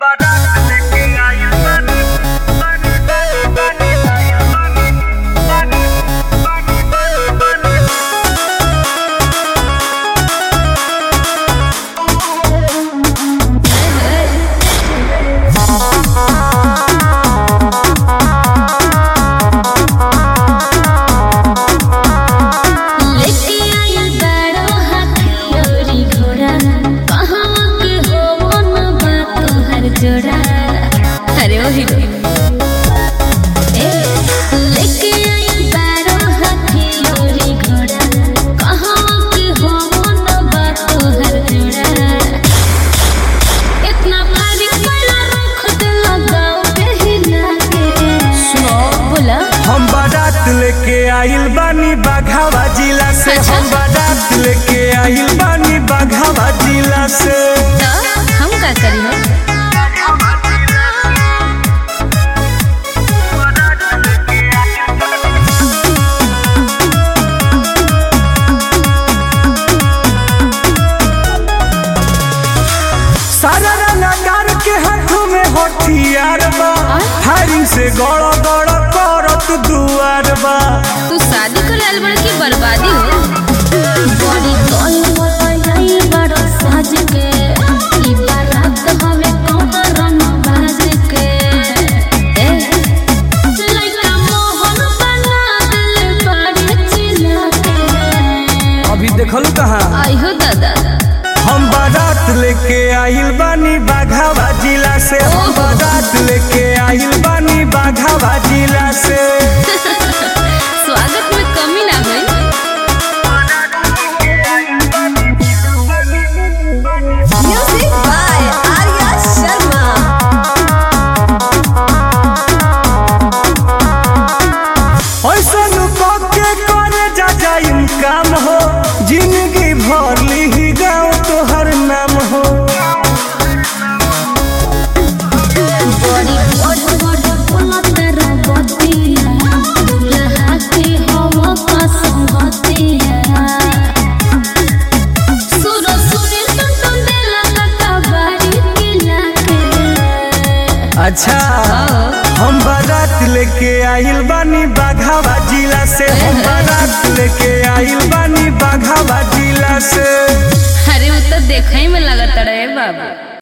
जोड़ा अरे ओ हीरो लेके आई बारो हाथी लोरी घोड़ा कहाँ के हो न बात हर जोड़ा इतना भारी पड़ा रख दिल गाँव पे हिला के सुनो बोला हम बारात लेके आइल बानी बाघावा जिला से। हम बारात लेके आइल बानी बाघावा जिला से। तो हम का करी हो सारा रंगदार के हाथों में हथियार बा, फायरिंग से गड़ गड़ करत दुआर बा। तू शादी कर लाल बड़ की बर्बादी हो बड़ी कल मलाई बड़ साज के ई बारात हवे कौन रंग बाज के लइका मोहन बना दिल बड़ी चिल्ला के अभी देखल कहाँ आई हो दादा हम बारात लेके आइल बानी बाघावा जिला से। हम बारात लेके आइल बानी बाघावा जिला से। स्वागत में कमी ना होई Music by Arya Sharma. ऐसन के करे जा जाइम काम हो, जिंदगी भर ली गाँव तोहर नाम हो। बड़ी बड़ बड़ बोलत रबतिया दुल्हा के हवा का संगतिया सुरो सुरे टन देला का बारी किला के अच्छा हम बारात लेके आइल बानी बाघावा जिला से। हम बारात लेके आइल बानी बाघावा जिला से। अरे वो तो देखई में लगत रहे बाबा।